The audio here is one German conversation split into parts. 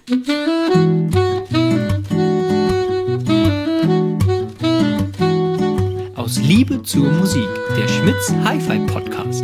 Aus Liebe zur Musik, der Schmitz Hi-Fi Podcast.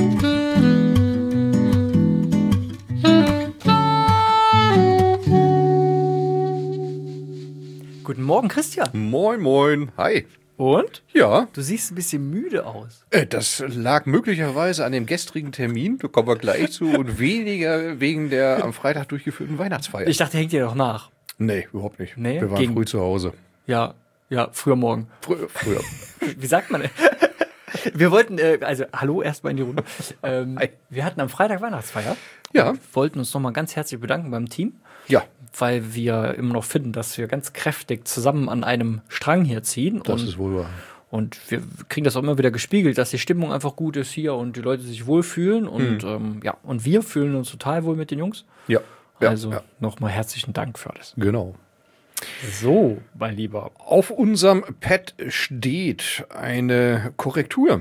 Guten Morgen, Christian. Moin, moin. Hi. Und? Ja. Du siehst ein bisschen müde aus. Das lag möglicherweise an dem gestrigen Termin, da kommen wir gleich zu, und weniger wegen der am Freitag durchgeführten Weihnachtsfeier. Ich dachte, hängt dir doch nach. Nee, überhaupt nicht. Nee? Wir waren früh zu Hause. Ja, früher morgen. Früher. Wie sagt man denn? Wir wollten, hallo erstmal in die Runde. Wir hatten am Freitag Weihnachtsfeier. Ja. Wollten uns nochmal ganz herzlich bedanken beim Team. Ja. Weil wir immer noch finden, dass wir ganz kräftig zusammen an einem Strang hier ziehen. Das ist wohl wahr. Und wir kriegen das auch immer wieder gespiegelt, dass die Stimmung einfach gut ist hier und die Leute sich wohlfühlen. Und und wir fühlen uns total wohl mit den Jungs. Ja. Nochmal herzlichen Dank für alles. Genau. So, mein Lieber. Auf unserem Pad steht eine Korrektur.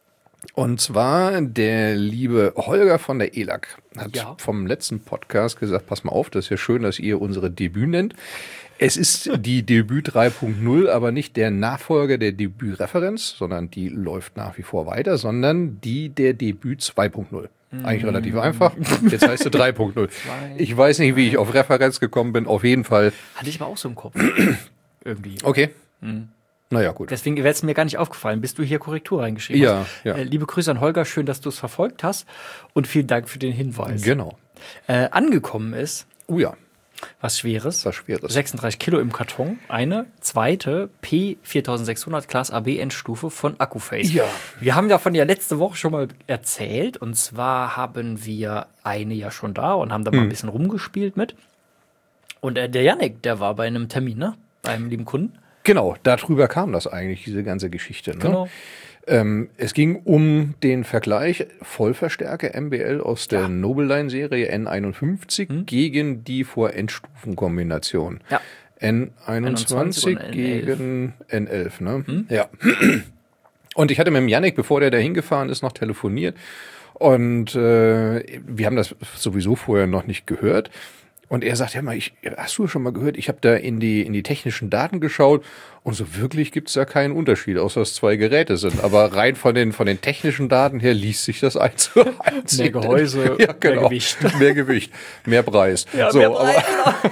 Und zwar der liebe Holger von der ELAC hat vom letzten Podcast gesagt, pass mal auf, das ist ja schön, dass ihr unsere Debüt nennt. Es ist die Debüt 3.0, aber nicht der Nachfolger der Debütreferenz, sondern die läuft nach wie vor weiter, sondern die der Debüt 2.0. Eigentlich relativ einfach. Jetzt heißt sie 3.0. Ich weiß nicht, wie ich auf Referenz gekommen bin. Auf jeden Fall. Hatte ich aber auch so im Kopf. Irgendwie. Okay. Naja, gut. Deswegen wäre es mir gar nicht aufgefallen, bis du hier Korrektur reingeschrieben hast. Ja. Liebe Grüße an Holger, schön, dass du es verfolgt hast. Und vielen Dank für den Hinweis. Genau. Angekommen ist. Oh ja. Was Schweres. 36 Kilo im Karton. Eine zweite P4600 Class AB Endstufe von Accuphase. Ja. Wir haben davon ja letzte Woche schon mal erzählt. Und zwar haben wir eine ja schon da und haben da mal ein bisschen rumgespielt mit. Und der Yannick, der war bei einem Termin, ne? Beim lieben Kunden. Genau, darüber kam das eigentlich, diese ganze Geschichte. Ne? Genau. Es ging um den Vergleich Vollverstärker MBL aus der Nobleline-Serie N51 gegen die Vorendstufenkombination. Ja. N21 gegen N11. Ne? Ja. Und ich hatte mit dem Yannick, bevor der da hingefahren ist, noch telefoniert. Und wir haben das sowieso vorher noch nicht gehört. Und er sagt, ja mal, hast du schon mal gehört, ich habe da in die technischen Daten geschaut und so wirklich gibt's da keinen Unterschied, außer dass zwei Geräte sind. Aber rein von den technischen Daten her liest sich das 1:1. Mehr Gehäuse, ja, genau. mehr Gewicht. Mehr Gewicht, mehr Preis. Ja, so, mehr Preis.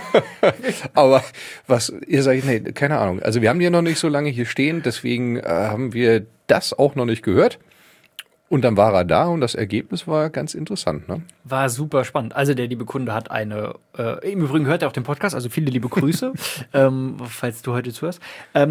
aber was, ihr sagt, nee, keine Ahnung. Also wir haben die noch nicht so lange hier stehen, deswegen haben wir das auch noch nicht gehört. Und dann war er da und das Ergebnis war ganz interessant, ne? War super spannend. Also der liebe Kunde hat im Übrigen hört er auch den Podcast, also viele liebe Grüße, falls du heute zuhörst.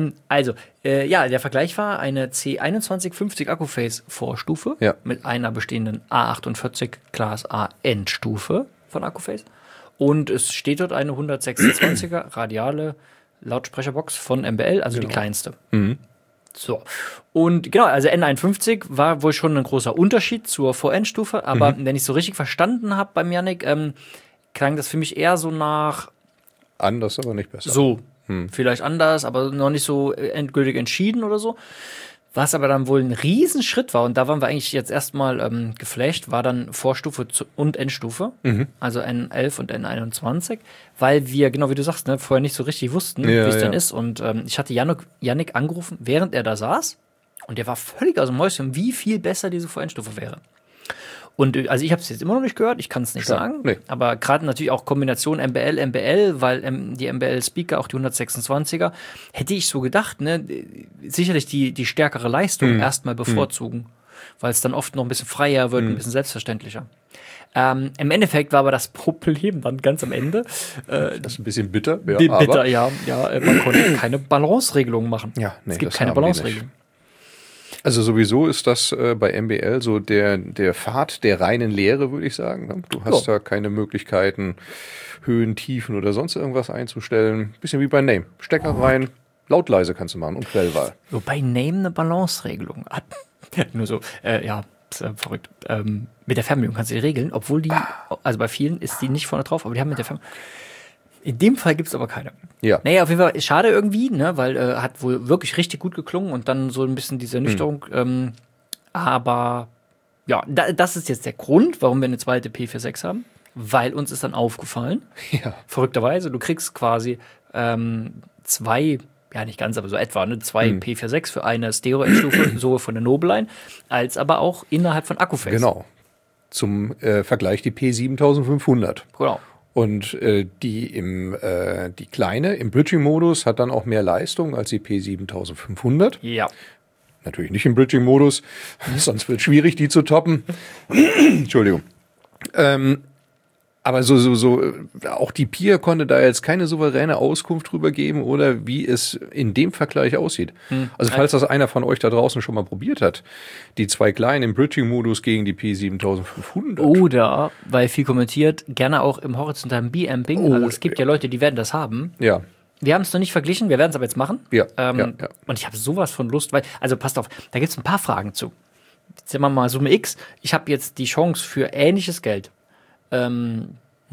Der Vergleich war eine C2150 Accuphase Vorstufe mit einer bestehenden A48 Class A Endstufe von Accuphase. Und es steht dort eine 126er radiale Lautsprecherbox von MBL, also die kleinste. So. Und genau, also N51 war wohl schon ein großer Unterschied zur Vorendstufe, aber wenn ich so richtig verstanden habe beim Yannick, klang das für mich eher so nach anders, aber nicht besser. So, vielleicht anders, aber noch nicht so endgültig entschieden oder so. Was aber dann wohl ein Riesenschritt war, und da waren wir eigentlich jetzt erstmal geflasht, war dann Vorstufe und Endstufe, also N11 und N21, weil wir, genau wie du sagst, ne, vorher nicht so richtig wussten, wie es denn ist. Und ich hatte Yannick angerufen, während er da saß, und der war völlig aus dem Mäuschen, wie viel besser diese Vorendstufe wäre. Und also ich habe es jetzt immer noch nicht gehört, ich kann es nicht sagen, aber gerade natürlich auch Kombination MBL, weil die MBL-Speaker, auch die 126er, hätte ich so gedacht, ne, sicherlich die stärkere Leistung erstmal bevorzugen, weil es dann oft noch ein bisschen freier wird, ein bisschen selbstverständlicher. Im Endeffekt war aber das Problem dann ganz am Ende. Das ist ein bisschen bitter. Man konnte keine Balanceregelung machen. Ja, nee, es gibt keine Balanceregelung. Also sowieso ist das bei MBL so der Pfad der reinen Lehre, würde ich sagen. Ne? Du hast da keine Möglichkeiten, Höhen, Tiefen oder sonst irgendwas einzustellen. Bisschen wie bei Name. Stecker rein, laut, leise kannst du machen und Quellwahl. Wobei Name eine Balanceregelung hat. Nur so, ist verrückt. Mit der Fernbedienung kannst du die regeln, obwohl also bei vielen ist die nicht vorne drauf, aber die haben mit der Fernbedienung. In dem Fall gibt es aber keine. Ja. Naja, auf jeden Fall schade irgendwie, ne, weil hat wohl wirklich richtig gut geklungen und dann so ein bisschen diese Ernüchterung. Aber ja, das ist jetzt der Grund, warum wir eine zweite P46 haben. weil uns ist dann aufgefallen, Ja. verrückterweise, du kriegst quasi 2, ja nicht ganz, aber so etwa, ne, 2 P46 für eine Stereo-Endstufe, sowohl von der Nobeline, als aber auch innerhalb von Accuphase. Genau. Zum Vergleich die P7500. Genau. Und die kleine im Bridging-Modus hat dann auch mehr Leistung als die P7500. Ja. Natürlich nicht im Bridging-Modus, sonst wird es schwierig, die zu toppen. Entschuldigung. Aber auch die Pia konnte da jetzt keine souveräne Auskunft drüber geben oder wie es in dem Vergleich aussieht. Also falls das einer von euch da draußen schon mal probiert hat, die 2 kleinen im Bridging-Modus gegen die P7500. Oder, weil viel kommentiert, gerne auch im horizontalen B-Amping. Oh, Also es gibt ja Leute, die werden das haben. Ja. Wir haben es noch nicht verglichen, wir werden es aber jetzt machen. Ja, Und ich habe sowas von Lust, weil, also passt auf, da gibt es ein paar Fragen zu. Jetzt sagen wir mal Summe X. Ich habe jetzt die Chance für ähnliches Geld eine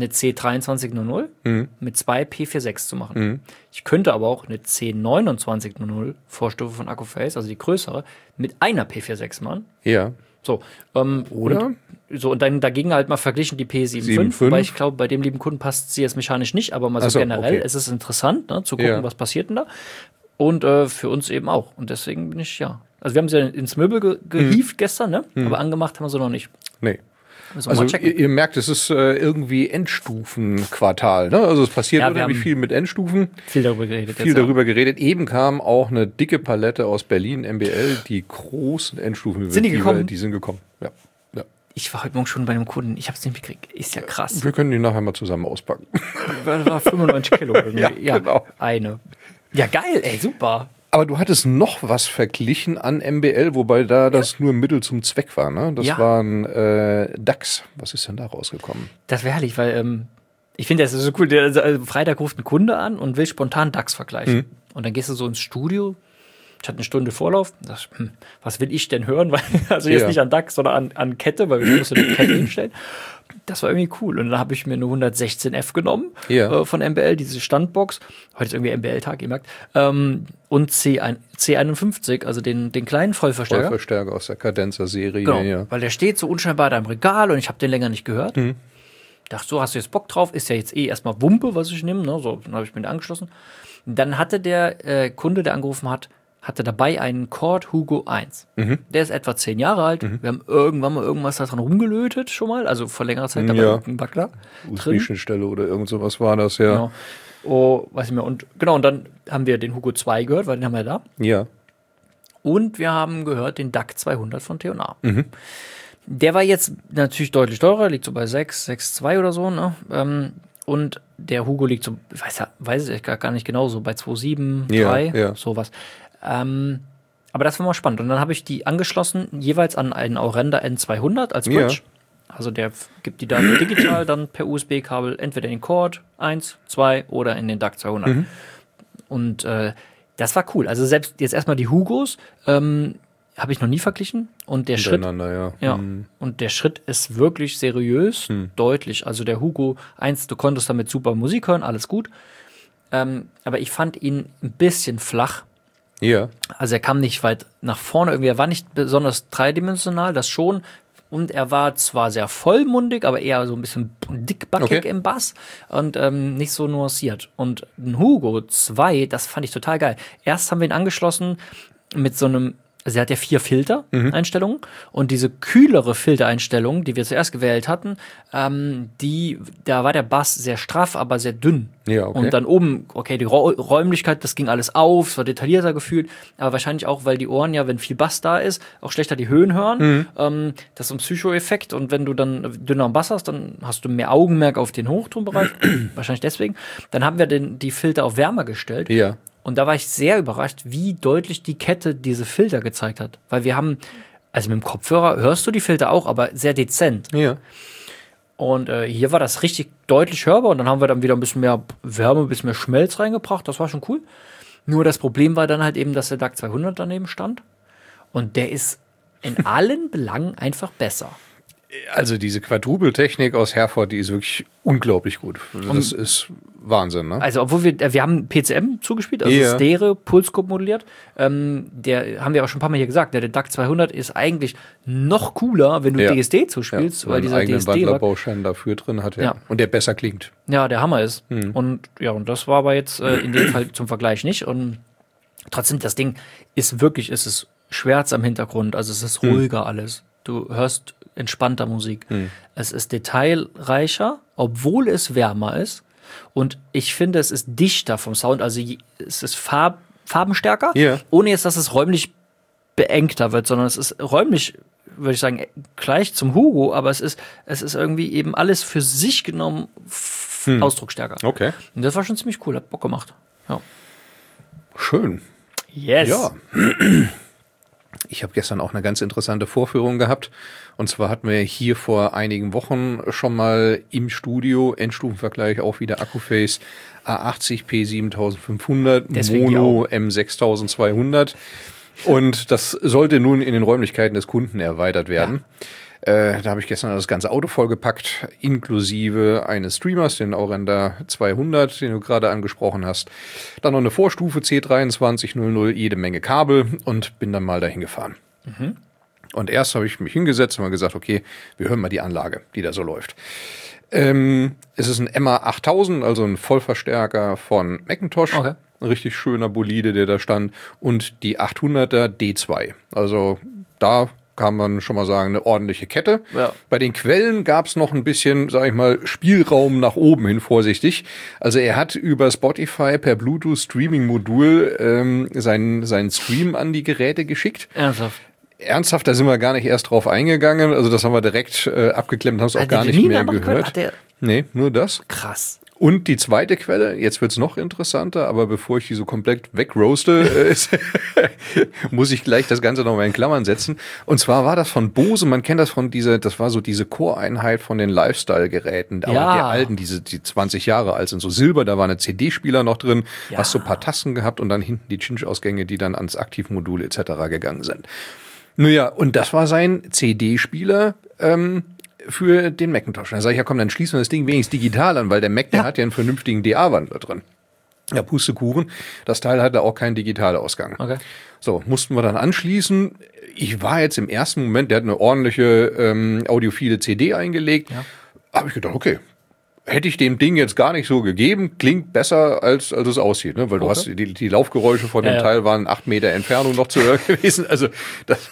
C2300 mit 2 P46 zu machen. Ich könnte aber auch eine C2900 Vorstufe von Accuphase, also die größere, mit einer P46 machen. Ja. So, Oder? Und dann dagegen halt mal verglichen die P75, weil ich glaube, bei dem lieben Kunden passt sie jetzt mechanisch nicht, aber mal so generell, es ist interessant, ne, zu gucken, was passiert denn da. Und für uns eben auch. Und deswegen bin ich, also wir haben sie ja ins Möbel gehievt gestern, ne? Aber angemacht haben wir sie noch nicht. Nee. Also ihr merkt, es ist irgendwie Endstufenquartal. Ne? Also es passiert irgendwie viel mit Endstufen. Viel darüber geredet. Eben kam auch eine dicke Palette aus Berlin, MBL, die großen Endstufen. Sind die gekommen? Die sind gekommen, ja. Ich war heute Morgen schon bei einem Kunden. Ich habe es nicht gekriegt. Ist ja krass. Wir können die nachher mal zusammen auspacken. Das war 95 Kilo irgendwie. Ja, genau. Eine. Ja, geil, ey, super. Aber du hattest noch was verglichen an MBL, wobei da das nur Mittel zum Zweck war, ne? Das war ein DAX. Was ist denn da rausgekommen? Das wäre herrlich, weil ich finde, das ist so cool. Also, Freitag ruft ein Kunde an und will spontan DAX vergleichen. Und dann gehst du so ins Studio. Ich hatte eine Stunde Vorlauf. Das, was will ich denn hören? Weil, also jetzt nicht an DAX, sondern an Kette, weil wir mussten die Kette hinstellen. Das war irgendwie cool. Und dann habe ich mir eine 116F genommen von MBL, diese Standbox. Heute ist irgendwie MBL-Tag, ihr merkt. Und C51, also den kleinen Vollverstärker. Vollverstärker aus der Cadenza-Serie. Genau, weil der steht so unscheinbar da im Regal und ich habe den länger nicht gehört. Dachte so, hast du jetzt Bock drauf? Ist ja jetzt erstmal Wumpe, was ich nehme. Ne? So, dann habe ich mir den angeschlossen. Dann hatte der Kunde, der angerufen hat, hatte dabei einen Chord Hugo 1. Der ist etwa 10 Jahre alt. Wir haben irgendwann mal irgendwas daran rumgelötet schon mal, also vor längerer Zeit, da war ein Backler drin. USB-Schnittstelle oder irgend sowas war das, ja. Genau. Oh, weiß ich mehr. Und dann haben wir den Hugo 2 gehört, weil den haben wir da. Ja. Und wir haben gehört den DAC 200 von T&A. Der war jetzt natürlich deutlich teurer, liegt so bei 6,2 oder so, ne? Und der Hugo liegt so, weiß ich gar nicht genau, so bei 2,7, 3, sowas. Aber das war mal spannend. Und dann habe ich die angeschlossen, jeweils an einen Aurenda N200 als Bridge. Also der gibt die Daten digital dann per USB-Kabel entweder in den Chord 1, 2 oder in den DAC 200. Und das war cool. Also selbst jetzt erstmal die Hugos habe ich noch nie verglichen. Und der Schritt, und der Schritt ist wirklich seriös, deutlich. Also der Hugo 1, du konntest damit super Musik hören, alles gut. Aber ich fand ihn ein bisschen flach. Ja. Also er kam nicht weit nach vorne, irgendwie, er war nicht besonders dreidimensional, das schon. Und er war zwar sehr vollmundig, aber eher so ein bisschen dickbackig im Bass und nicht so nuanciert. Und ein Hugo 2, das fand ich total geil. Erst haben wir ihn angeschlossen mit so einem, also er hat ja 4 Filter-Einstellungen und diese kühlere Filtereinstellung, die wir zuerst gewählt hatten, da war der Bass sehr straff, aber sehr dünn. Ja, okay. Und dann oben, die Räumlichkeit, das ging alles auf, es war detaillierter gefühlt, aber wahrscheinlich auch, weil die Ohren ja, wenn viel Bass da ist, auch schlechter die Höhen hören. Das ist so ein Psycho-Effekt und wenn du dann dünner Bass hast, dann hast du mehr Augenmerk auf den Hochtonbereich, wahrscheinlich deswegen. Dann haben wir die Filter auf wärmer gestellt. Ja. Und da war ich sehr überrascht, wie deutlich die Kette diese Filter gezeigt hat. Weil wir haben, also mit dem Kopfhörer hörst du die Filter auch, aber sehr dezent. Ja. Und hier war das richtig deutlich hörbar. Und dann haben wir dann wieder ein bisschen mehr Wärme, ein bisschen mehr Schmelz reingebracht. Das war schon cool. Nur das Problem war dann halt eben, dass der DAC 200 daneben stand. Und der ist in allen Belangen einfach besser. Also diese Quadrupeltechnik aus Herford, die ist wirklich unglaublich gut. Das ist Wahnsinn, ne? Also obwohl wir haben PCM zugespielt, also Stereo, Pulscope modelliert. Der haben wir auch schon ein paar Mal hier gesagt, der DAC 200 ist eigentlich noch cooler, wenn du DSD zuspielst, weil dieser eigenen DSD Wandlerbaustein dafür drin hat, und der besser klingt. Ja, der Hammer ist. Und das war aber jetzt in dem Fall zum Vergleich nicht. Und trotzdem, das Ding ist wirklich, es ist schwärz am Hintergrund, also es ist ruhiger alles. Du hörst entspannter Musik. Es ist detailreicher, obwohl es wärmer ist. Und ich finde, es ist dichter vom Sound. Also es ist farbenstärker, ohne jetzt, dass es räumlich beengter wird, sondern es ist räumlich, würde ich sagen, gleich zum Hugo, aber es ist irgendwie eben alles für sich genommen ausdrucksstärker. Okay. Und das war schon ziemlich cool, hat Bock gemacht. Ja. Schön. Yes. Ja. Ich habe gestern auch eine ganz interessante Vorführung gehabt. Und zwar hatten wir hier vor einigen Wochen schon mal im Studio, Endstufenvergleich, auch wieder Accuphase A80 P7500, Mono M6200. Und das sollte nun in den Räumlichkeiten des Kunden erweitert werden. Da habe ich gestern das ganze Auto vollgepackt, inklusive eines Streamers, den Aurenda 200, den du gerade angesprochen hast. Dann noch eine Vorstufe C2300, jede Menge Kabel und bin dann mal dahin gefahren. Und erst habe ich mich hingesetzt und mal gesagt, okay, wir hören mal die Anlage, die da so läuft. Es ist ein MA8000, also ein Vollverstärker von Macintosh. Okay. Ein richtig schöner Bolide, der da stand. Und die 800er D2. Also da kann man schon mal sagen, eine ordentliche Kette. Ja. Bei den Quellen gab es noch ein bisschen, sag ich mal, Spielraum nach oben hin, vorsichtig. Also er hat über Spotify per Bluetooth-Streaming-Modul seinen Stream an die Geräte geschickt. Ernsthaft, da sind wir gar nicht erst drauf eingegangen. Also das haben wir direkt abgeklemmt, haben es auch gar nicht mehr gehört. Nee, nur das. Krass. Und die zweite Quelle, jetzt wird's noch interessanter, aber bevor ich die so komplett wegroaste, muss ich gleich das Ganze nochmal in Klammern setzen. Und zwar war das von Bose, man kennt das von das war so diese Core-Einheit von den Lifestyle-Geräten, aber der alten, die 20 Jahre alt sind, so Silber, da war eine CD-Spieler noch drin, hast so ein paar Tasten gehabt und dann hinten die Cinch-Ausgänge, die dann ans Aktivmodul etc. gegangen sind. Naja, und das war sein CD-Spieler, für den Macintosh. Dann sage ich, ja komm, dann schließen wir das Ding wenigstens digital an, weil der Mac, der hat ja einen vernünftigen DA-Wandler drin. Ja, Pustekuchen. Das Teil hatte auch keinen Digitalausgang. Okay. So, mussten wir dann anschließen. Ich war jetzt im ersten Moment, der hat eine ordentliche audiophile CD eingelegt. Ja. Habe ich gedacht, okay, hätte ich dem Ding jetzt gar nicht so gegeben, klingt besser, als es aussieht. Ne? Weil du hast die Laufgeräusche von dem Teil waren 8 Meter Entfernung noch zu hören gewesen. Also das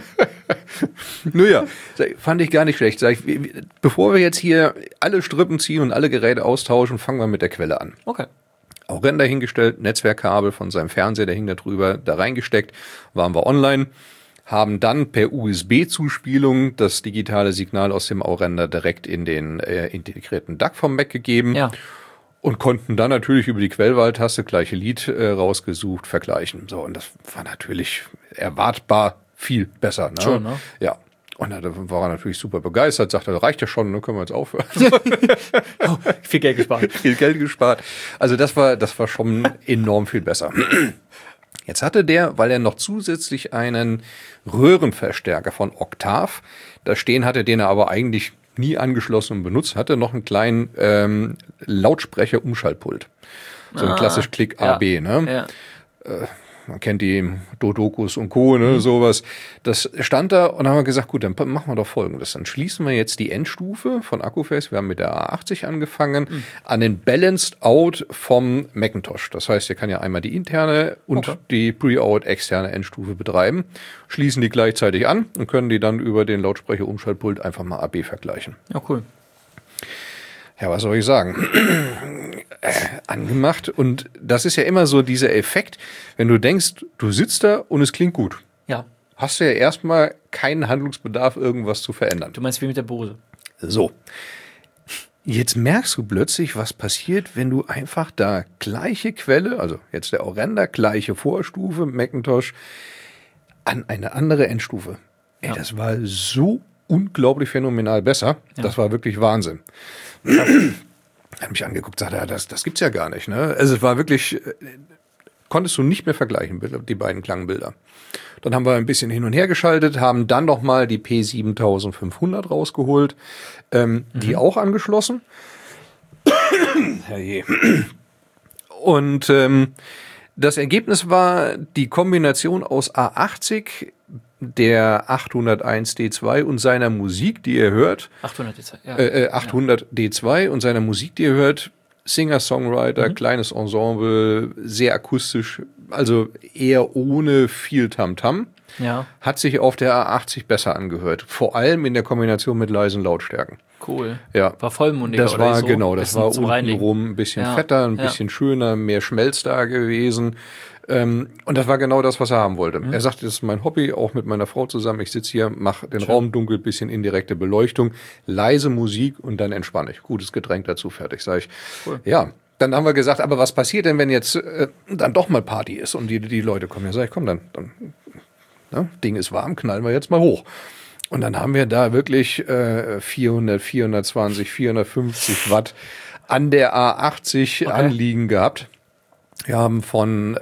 naja, fand ich gar nicht schlecht. Sag ich, bevor wir jetzt hier alle Strippen ziehen und alle Geräte austauschen, fangen wir mit der Quelle an. Okay. Auch Ränder hingestellt, Netzwerkkabel von seinem Fernseher, der hing da drüber, da reingesteckt, waren wir online, haben dann per USB-Zuspielung das digitale Signal aus dem Aurenda direkt in den integrierten DAC vom Mac gegeben. Ja. Und konnten dann natürlich über die Quellwahltaste gleiche Lied rausgesucht, vergleichen. So, und das war natürlich erwartbar viel besser. Ne? Schon, ne? Ja. Und da war er natürlich super begeistert, sagte, das reicht ja schon, dann können wir jetzt aufhören. Viel Geld gespart. Viel Geld gespart. Also das war schon enorm viel besser. Jetzt hatte der, weil er noch zusätzlich einen Röhrenverstärker von Octave da stehen hatte, den er aber eigentlich nie angeschlossen und benutzt hatte, noch einen kleinen Lautsprecher-Umschaltpult. So ein klassisch Klick AB, ne? Ja. Man kennt die Dodokus und Co., ne, sowas. Das stand da und dann haben wir gesagt, gut, dann machen wir doch Folgendes. Dann schließen wir jetzt die Endstufe von Accuphase, wir haben mit der A80 angefangen, an den Balanced Out vom Macintosh. Das heißt, er kann ja einmal die interne und die Pre-Out externe Endstufe betreiben, schließen die gleichzeitig an und können die dann über den Lautsprecher-Umschaltpult einfach mal AB vergleichen. Ja, cool. Ja, was soll ich sagen? Angemacht. Und das ist ja immer so dieser Effekt, wenn du denkst, du sitzt da und es klingt gut. Ja. Hast du ja erstmal keinen Handlungsbedarf, irgendwas zu verändern. Du meinst wie mit der Bose. So. Jetzt merkst du plötzlich, was passiert, wenn du einfach da gleiche Quelle, also jetzt der Aurenda, gleiche Vorstufe, Macintosh, an eine andere Endstufe. Ey, das war so unglaublich phänomenal besser. Ja. Das war wirklich Wahnsinn. Hat mich angeguckt, sagte, das gibt's ja gar nicht. Ne? Also es war wirklich konntest du nicht mehr vergleichen, die beiden Klangbilder. Dann haben wir ein bisschen hin und her geschaltet, haben dann nochmal die P7500 rausgeholt, die auch angeschlossen. Herrje. Und das Ergebnis war die Kombination aus A80, der 801D2 und seiner Musik, die ihr hört. 800D2, ja. 800D2 und seiner Musik, die ihr hört. Singer-Songwriter, kleines Ensemble, sehr akustisch, also eher ohne viel Tamtam. Ja. Hat sich auf der A80 besser angehört. Vor allem in der Kombination mit leisen Lautstärken. Cool. Ja. War vollmundiger das oder war so? Genau, das war untenrum ein bisschen fetter, ein bisschen schöner, mehr Schmelz da gewesen. Und das war genau das, was er haben wollte. Er sagte, das ist mein Hobby, auch mit meiner Frau zusammen. Ich sitze hier, mache den Raum dunkel, bisschen indirekte Beleuchtung, leise Musik und dann entspanne ich. Gutes Getränk dazu, fertig, sage ich. Cool. Ja, dann haben wir gesagt, aber was passiert denn, wenn jetzt dann doch mal Party ist und die Leute kommen? Ja, sag ich, komm, dann Ding ist warm, knallen wir jetzt mal hoch. Und dann haben wir da wirklich 400, 420, 450 Watt an der A80 anliegen gehabt. Wir haben von,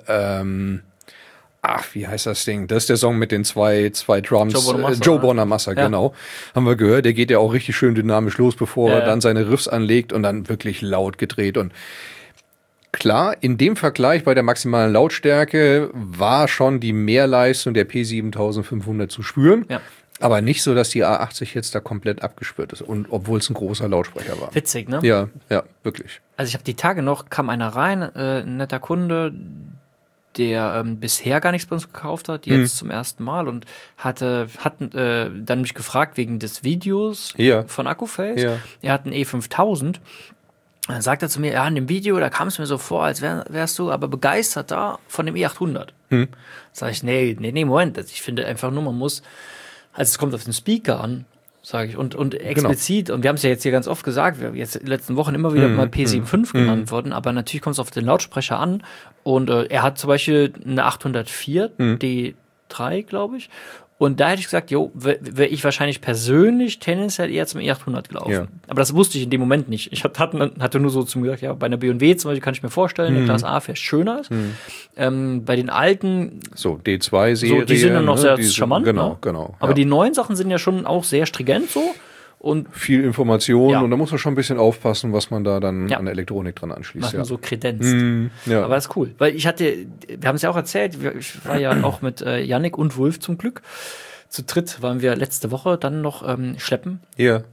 wie heißt das Ding? Das ist der Song mit den zwei Drums. Joe Bonamassa, genau. Haben wir gehört. Der geht ja auch richtig schön dynamisch los, bevor er dann seine Riffs anlegt und dann wirklich laut gedreht. Und klar, in dem Vergleich bei der maximalen Lautstärke war schon die Mehrleistung der P7500 zu spüren. Ja. Aber nicht so, dass die A80 jetzt da komplett abgespürt ist. Und obwohl es ein großer Lautsprecher war. Witzig, ne? Ja, wirklich. Also ich habe die Tage noch, kam einer rein, ein netter Kunde, der bisher gar nichts bei uns gekauft hat, jetzt zum ersten Mal und hat dann mich gefragt wegen des Videos von Accuphase. Ja. Er hat einen E5000. Dann sagt er zu mir, ja, in dem Video, da kam es mir so vor, als wärst du aber begeistert da von dem E800. Sag ich, nee, Moment. Ich finde einfach nur, man muss, also es kommt auf den Speaker an, sage ich, und explizit, und wir haben es ja jetzt hier ganz oft gesagt, wir jetzt in den letzten Wochen immer wieder mal P75 genannt worden, aber natürlich kommt es auf den Lautsprecher an und er hat zum Beispiel eine 804 D3, glaube ich, und da hätte ich gesagt, wäre ich wahrscheinlich persönlich tendenziell eher zum E800 gelaufen. Ja. Aber das wusste ich in dem Moment nicht. Ich hatte nur so zu mir gesagt, ja, bei einer B&W zum Beispiel kann ich mir vorstellen, eine Class A vielleicht schöner ist. Bei den alten so D2-Serie, so, die sind dann noch sehr charmant. Genau. Aber die neuen Sachen sind ja schon auch sehr stringent so. Und viel Information und da muss man schon ein bisschen aufpassen, was man da dann an Elektronik dran anschließt. Was man so kredenzt. Aber das ist cool. Weil wir haben es ja auch erzählt, ich war ja auch mit Yannick und Wolf zum Glück. Zu dritt waren wir letzte Woche dann noch schleppen. Ja.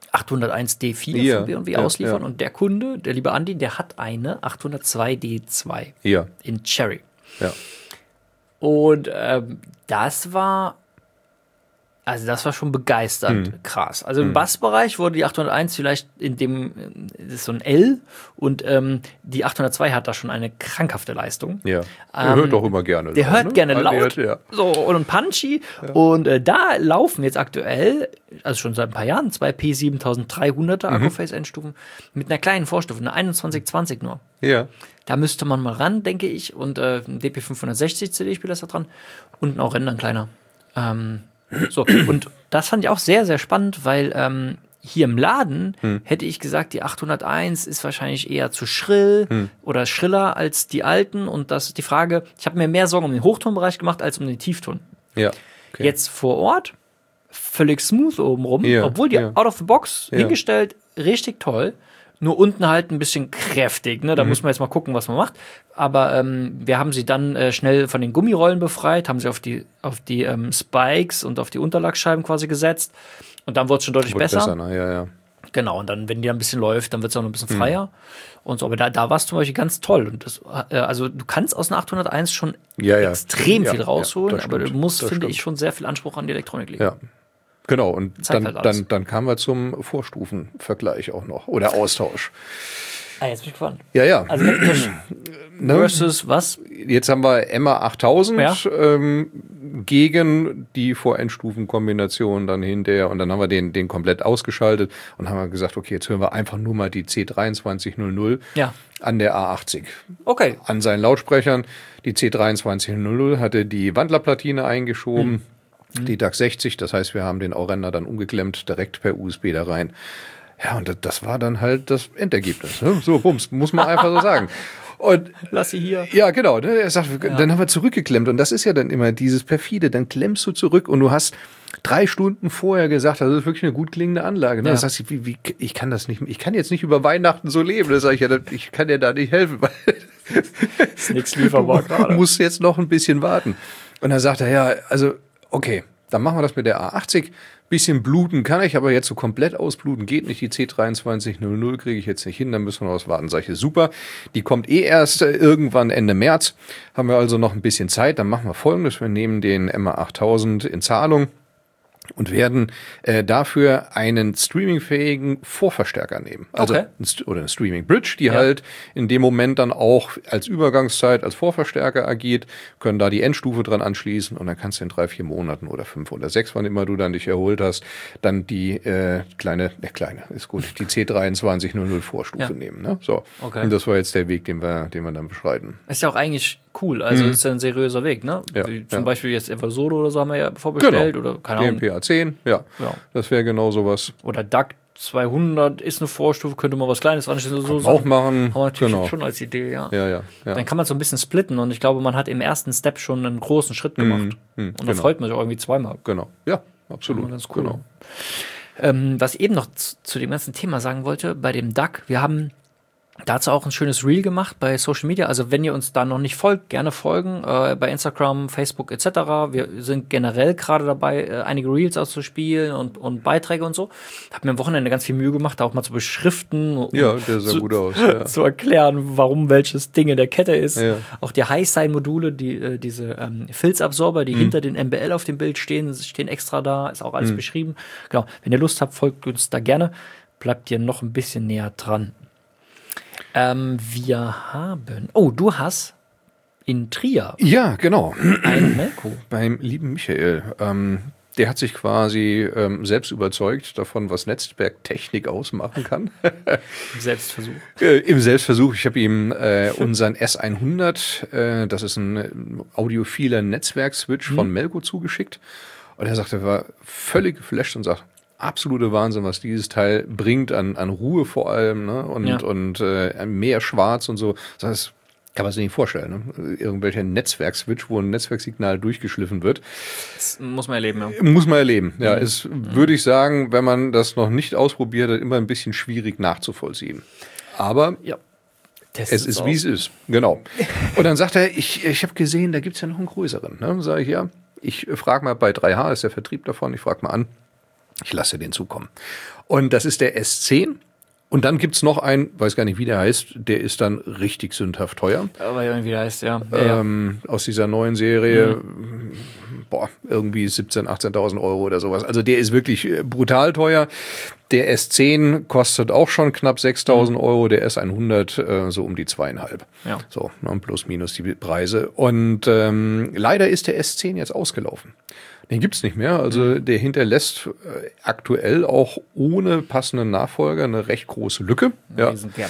801D4 von B&W ausliefern. Und der Kunde, der liebe Andi, der hat eine 802D2 in Cherry. Ja. Und das war schon begeisternd krass. Also im Bassbereich wurde die 801 vielleicht das ist so ein L und die 802 hat da schon eine krankhafte Leistung. Ja, der hört doch immer gerne. Der hört gerne laut so, und punchy. Ja. Und da laufen jetzt aktuell, also schon seit ein paar Jahren, zwei P7300er Accuphase-Endstufen mit einer kleinen Vorstufe, eine 2120 nur. Ja. Da müsste man mal ran, denke ich. Und ein DP560 CD-Spieler ist da dran und auch Ränder kleiner. So, und das fand ich auch sehr, sehr spannend, weil hier im Laden hätte ich gesagt, die 801 ist wahrscheinlich eher zu schrill oder schriller als die alten. Und das ist die Frage, ich habe mir mehr Sorgen um den Hochtonbereich gemacht als um den Tiefton. Ja. Okay. Jetzt vor Ort, völlig smooth obenrum, obwohl die out of the box hingestellt, richtig toll. Nur unten halt ein bisschen kräftig, ne? Da muss man jetzt mal gucken, was man macht. Aber wir haben sie dann schnell von den Gummirollen befreit, haben sie auf die Spikes und auf die Unterlagsscheiben quasi gesetzt. Und dann wurde es schon deutlich besser. Ja. Genau, und dann, wenn die ein bisschen läuft, dann wird es auch noch ein bisschen freier. Und so. Aber da war es zum Beispiel ganz toll. Und das, also du kannst aus einer 801 schon extrem viel rausholen, aber du musst, finde ich, schon sehr viel Anspruch an die Elektronik legen. Ja. Genau, und dann kamen wir zum Vorstufenvergleich auch noch. Oder Austausch. Jetzt bin ich gespannt. Ja. Also versus was? Jetzt haben wir Emma 8000 gegen die Vorendstufenkombination dann hinterher. Und dann haben wir den komplett ausgeschaltet und haben gesagt, okay, jetzt hören wir einfach nur mal die C2300 an der A80. Okay. An seinen Lautsprechern. Die C2300 hatte die Wandlerplatine eingeschoben. Die DAX 60, das heißt, wir haben den Aurender dann umgeklemmt, direkt per USB da rein. Ja, und das war dann halt das Endergebnis. Ne? So, bums, muss man einfach so sagen. Und lass sie hier. Ja, genau. Ne? Er sagt, dann haben wir zurückgeklemmt. Und das ist ja dann immer dieses perfide. Dann klemmst du zurück und du hast 3 Stunden vorher gesagt, das ist wirklich eine gut klingende Anlage. Ne? Ja. Das heißt, ich kann das nicht, ich kann jetzt nicht über Weihnachten so leben. Das sage ich ja, ich kann dir da nicht helfen, weil ist nichts lieferbar gerade. Du musst jetzt noch ein bisschen warten. Und dann sagt er, ja, also, okay, dann machen wir das mit der A80. Bisschen bluten kann ich, aber jetzt so komplett ausbluten geht nicht. Die C2300 kriege ich jetzt nicht hin, dann müssen wir noch was warten. Sag ich, super, die kommt erst irgendwann Ende März. Haben wir also noch ein bisschen Zeit. Dann machen wir Folgendes. Wir nehmen den MA8000 in Zahlung und werden dafür einen streamingfähigen Vorverstärker nehmen. Also oder eine Streaming Bridge, die halt in dem Moment dann auch als Übergangszeit, als Vorverstärker agiert, können da die Endstufe dran anschließen und dann kannst du in 3-4 Monaten oder 5 oder 6, wann immer du dann dich erholt hast, dann die kleine, ist gut, die C2300 Vorstufe nehmen. Ne? So. Okay. Und das war jetzt der Weg, den wir dann beschreiten. Ist ja auch eigentlich cool, also ist ja ein seriöser Weg, ne? Ja, wie zum Beispiel jetzt Eversodo oder so haben wir ja vorbestellt oder keine Ahnung. DMPA 10, das wäre genau sowas. Oder DAC 200 ist eine Vorstufe, könnte man was Kleines anschließen. So auch machen. Haben wir natürlich schon als Idee, ja. Dann kann man so ein bisschen splitten und ich glaube, man hat im ersten Step schon einen großen Schritt gemacht. Und dann freut man sich auch irgendwie zweimal. Genau, ja, absolut. Ganz cool. Genau. Was ich eben noch zu dem ganzen Thema sagen wollte, bei dem DAC, wir haben dazu auch ein schönes Reel gemacht bei Social Media. Also wenn ihr uns da noch nicht folgt, gerne folgen. Bei Instagram, Facebook etc. Wir sind generell gerade dabei, einige Reels auszuspielen und Beiträge und so. Hab mir am Wochenende ganz viel Mühe gemacht, da auch mal zu beschriften. Ja, der sah gut aus. Ja. Zu erklären, warum welches Ding in der Kette ist. Ja. Auch die High-Sign-Module, diese Filzabsorber, die hinter den MBL auf dem Bild stehen extra da. Ist auch alles beschrieben. Genau. Wenn ihr Lust habt, folgt uns da gerne. Bleibt ihr noch ein bisschen näher dran. Wir haben... Oh, du hast in Trier... Ja, genau. ...einen Melco. Beim lieben Michael. Der hat sich quasi selbst überzeugt davon, was Netzwerktechnik ausmachen kann. Im Selbstversuch. Im Selbstversuch. Ich habe ihm unseren S100, das ist ein audiophiler Netzwerkswitch von Melco zugeschickt. Und er sagte, er war völlig geflasht und sagt, absolute Wahnsinn, was dieses Teil bringt an Ruhe vor allem, ne? Und mehr Schwarz und so. Das kann man sich nicht vorstellen. Ne? Irgendwelcher Netzwerkswitch, wo ein Netzwerksignal durchgeschliffen wird. Das muss man erleben, ja. Muss man erleben, ja. Ist, würde ich sagen, wenn man das noch nicht ausprobiert hat, immer ein bisschen schwierig nachzuvollziehen. Aber es ist, wie es ist. Genau. Und dann sagt er, ich habe gesehen, da gibt's ja noch einen größeren. Ne? Sag ich, ja, ich frage mal bei 3H, ist der Vertrieb davon, ich frage mal an. Ich lasse den zukommen. Und das ist der S10. Und dann gibt's noch einen, weiß gar nicht, wie der heißt, der ist dann richtig sündhaft teuer. Aber irgendwie der heißt, ja. Aus dieser neuen Serie, irgendwie 17.000, 18.000 Euro oder sowas. Also der ist wirklich brutal teuer. Der S10 kostet auch schon knapp 6.000 Euro, der S100 so um die 2,5. Ja. So, plus minus die Preise. Und leider ist der S10 jetzt ausgelaufen. Den gibt's nicht mehr. Also der hinterlässt aktuell auch ohne passenden Nachfolger eine recht große Lücke. Riesengap,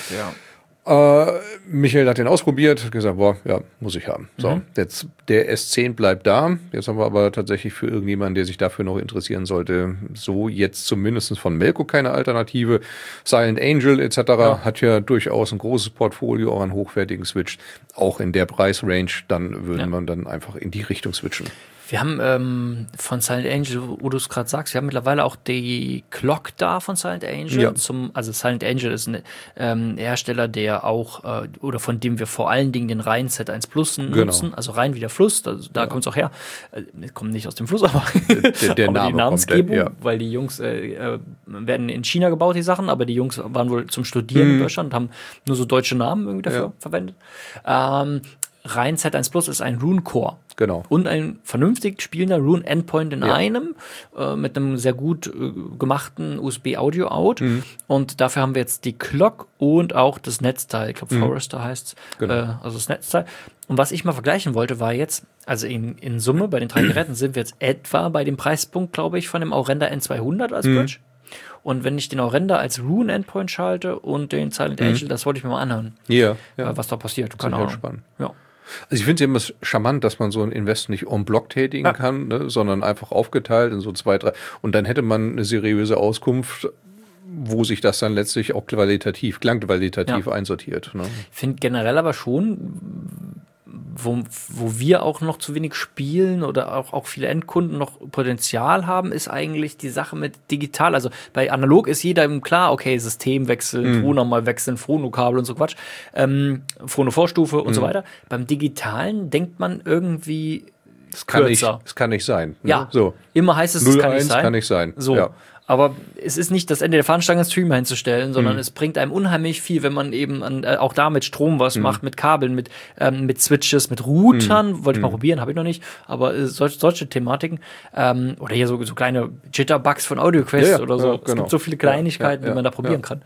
ja. Michael hat den ausprobiert, hat gesagt, muss ich haben. So, jetzt der S10 bleibt da. Jetzt haben wir aber tatsächlich für irgendjemanden, der sich dafür noch interessieren sollte, so jetzt zumindest von Melco keine Alternative. Silent Angel etc. hat ja durchaus ein großes Portfolio, auch an hochwertigen Switch. Auch in der Preisrange, dann würde man dann einfach in die Richtung switchen. Wir haben von Silent Angel, wo du es gerade sagst, wir haben mittlerweile auch die Clock da von Silent Angel. Ja. Also Silent Angel ist ein Hersteller, der auch, oder von dem wir vor allen Dingen den Rhein Z1 Plus nutzen. Also Rhein wie der Fluss, da kommt es auch her. Kommt nicht aus dem Fluss, aber der Name die Namensgebung, kommt, weil die Jungs werden in China gebaut, die Sachen, aber die Jungs waren wohl zum Studieren in Deutschland, haben nur so deutsche Namen irgendwie dafür verwendet. Rhein Z1 Plus ist ein Rune Core. Genau. Und ein vernünftig spielender Rune Endpoint in einem, mit einem sehr gut gemachten USB-Audio-Out. Und dafür haben wir jetzt die Clock und auch das Netzteil. Ich glaube, Forester heißt es. Genau. Also das Netzteil. Und was ich mal vergleichen wollte, war jetzt, also in Summe bei den 3 Geräten sind wir jetzt etwa bei dem Preispunkt, glaube ich, von dem Aurenda N200 als Bridge. Und wenn ich den Aurenda als Rune Endpoint schalte und den Silent Angel, das wollte ich mir mal anhören. Was da passiert. Keine Ahnung. Spannend. Ja. Also ich finde es immer charmant, dass man so ein Invest nicht en bloc tätigen kann, ne, sondern einfach aufgeteilt in so 2, 3. Und dann hätte man eine seriöse Auskunft, wo sich das dann letztlich auch klangqualitativ einsortiert. Ne? Ich finde generell aber schon, wo wir auch noch zu wenig spielen oder auch viele Endkunden noch Potenzial haben, ist eigentlich die Sache mit digital. Also bei analog ist jedem klar, okay, System wechseln, Ton nochmal wechseln, Phono-Kabel und so Quatsch, Phono-Vorstufe und so weiter. Beim Digitalen denkt man irgendwie es kann nicht sein. Ne? Ja, so. Immer heißt es kann nicht sein. Kann nicht sein. So. Ja. Aber es ist nicht das Ende der Fahnenstange, einen Streamer hinzustellen, sondern es bringt einem unheimlich viel, wenn man eben auch da mit Strom was macht, mit Kabeln, mit Switches, mit Routern, wollte ich mal probieren, habe ich noch nicht, aber solche Thematiken, oder hier so kleine Jitterbugs von AudioQuest oder so. Es gibt so viele Kleinigkeiten, die man da probieren kann.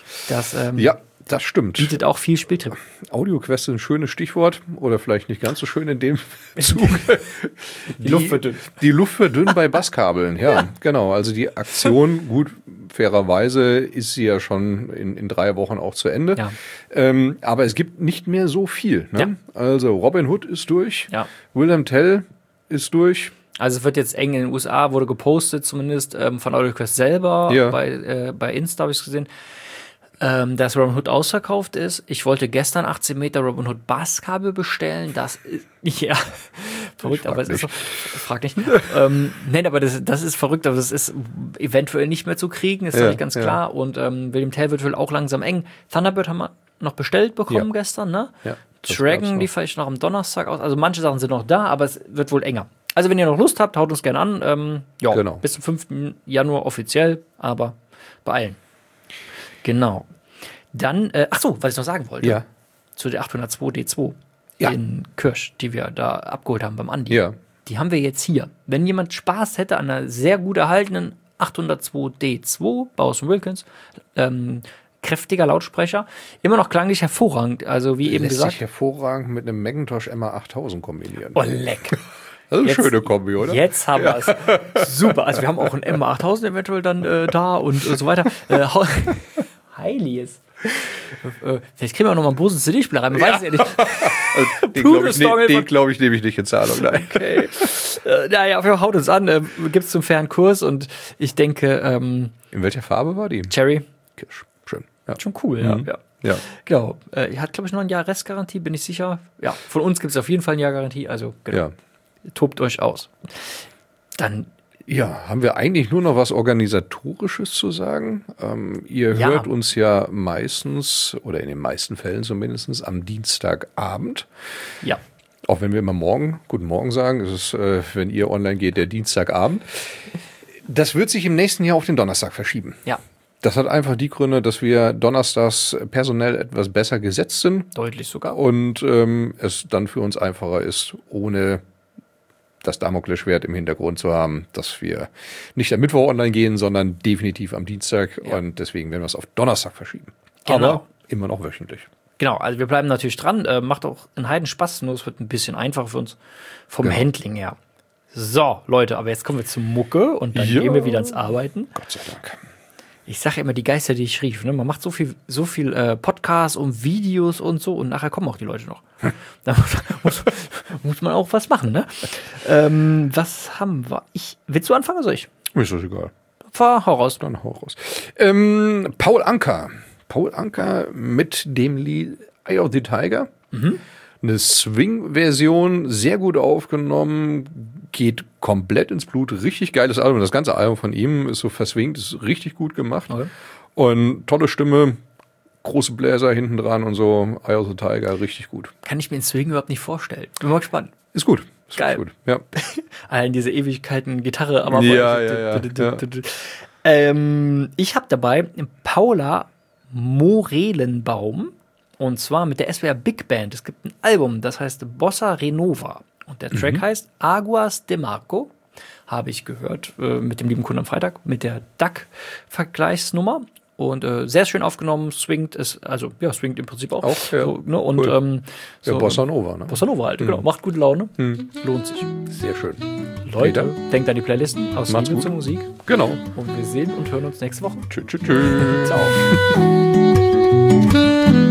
Das stimmt. Bietet auch viel Spieltrieb. AudioQuest ist ein schönes Stichwort oder vielleicht nicht ganz so schön in dem Zug. Die Luft wird dünn. Die Luft wird dünn bei Basskabeln, ja, genau. Also die Aktion, gut, fairerweise ist sie ja schon in 3 Wochen auch zu Ende. Ja. Aber es gibt nicht mehr so viel. Ne? Ja. Also Robin Hood ist durch, Wilhelm Tell ist durch. Also es wird jetzt eng in den USA, wurde gepostet zumindest von AudioQuest selber, bei Insta habe ich es gesehen. Dass Robin Hood ausverkauft ist. Ich wollte gestern 18 Meter Robin Hood Basskabel bestellen. Das ist, verrückt, aber es ist so, frag nicht. Nein, aber das ist verrückt, aber das ist eventuell nicht mehr zu kriegen, ist doch nicht ganz klar. Und William Tell wird wohl auch langsam eng. Thunderbird haben wir noch bestellt bekommen gestern, ne? Ja, Dragon liefere ich noch am Donnerstag aus. Also manche Sachen sind noch da, aber es wird wohl enger. Also wenn ihr noch Lust habt, haut uns gerne an. Bis zum 5. Januar offiziell, aber beeilen. Genau. Dann, was ich noch sagen wollte. Ja. Zu der 802D2 in Kirsch, die wir da abgeholt haben beim Andi. Ja. Die haben wir jetzt hier. Wenn jemand Spaß hätte an einer sehr gut erhaltenen 802D2, Bowers & Wilkins, kräftiger Lautsprecher, immer noch klanglich hervorragend. Also wie eben gesagt. Lässt sich hervorragend mit einem Macintosh MA8000 kombinieren. Oh, leck. Das ist eine schöne Kombi, oder? Jetzt haben wir es. Super. Also wir haben auch ein MA8000 eventuell dann da und so weiter. Heiliges. Vielleicht kriegen wir noch mal einen Bose CD-Spieler rein, man weiß es ja nicht. Den glaube ich, nehme ich nicht in Zahlung. Nein. Okay. Naja, wir haut uns an, gibt es zum fairen Kurs und ich denke. In welcher Farbe war die? Cherry. Kirsch. Schön. Ja. Schon cool, ja. Genau. Hat, glaube ich, noch ein Jahr Restgarantie, bin ich sicher. Ja, von uns gibt es auf jeden Fall ein Jahr Garantie, also genau. Ja. Tobt euch aus. Dann. Ja, haben wir eigentlich nur noch was Organisatorisches zu sagen? Ihr hört uns ja meistens, oder in den meisten Fällen zumindest, am Dienstagabend. Ja. Auch wenn wir immer guten Morgen sagen, es ist, wenn ihr online geht, der Dienstagabend. Das wird sich im nächsten Jahr auf den Donnerstag verschieben. Ja. Das hat einfach die Gründe, dass wir donnerstags personell etwas besser gesetzt sind. Deutlich sogar. Und es dann für uns einfacher ist, ohne das Damoklesschwert im Hintergrund zu haben, dass wir nicht am Mittwoch online gehen, sondern definitiv am Dienstag. Ja. Und deswegen werden wir es auf Donnerstag verschieben. Genau. Aber immer noch wöchentlich. Genau, also wir bleiben natürlich dran. Macht auch einen Heiden Spaß, nur es wird ein bisschen einfacher für uns vom Handling her. So, Leute, aber jetzt kommen wir zur Mucke und dann gehen wir wieder ans Arbeiten. Gott sei Dank. Ich sage immer die Geister, die ich rief. Ne? Man macht so viel Podcasts und Videos und so und nachher kommen auch die Leute noch. Da muss man auch was machen, ne? Was haben wir? Willst du anfangen oder soll ich? Ist das egal. Hau raus. Dann hau raus. Paul Anka. Paul Anka mit dem Lied Eye of the Tiger. Mhm. Eine Swing-Version, sehr gut aufgenommen, geht komplett ins Blut, richtig geiles Album. Das ganze Album von ihm ist so verswingt, ist richtig gut gemacht. Okay. Und tolle Stimme, große Bläser hinten dran und so. Eye of the Tiger, richtig gut. Kann ich mir den Swing überhaupt nicht vorstellen. Bin mal gespannt. Ist gut. Ist geil. Gut. Ja. Allen diese Ewigkeiten Gitarre am Anfang. Ja. Ich habe dabei Paula Morelenbaum. Und zwar mit der SWR Big Band. Es gibt ein Album, das heißt Bossa Renova. Und der Track heißt Aguas de Marco. Habe ich gehört mit dem lieben Kunden am Freitag, mit der DAC-Vergleichsnummer. Und sehr schön aufgenommen, swingt swingt im Prinzip auch. Ja. So, ne? Und cool. Bossa Nova. Ne? Bossa Nova halt, genau. Macht gute Laune. Lohnt sich. Sehr schön. Leute, denkt an die Playlisten aus Liebe zur Musik. Genau. Und wir sehen und hören uns nächste Woche. Tschüss. Ciao.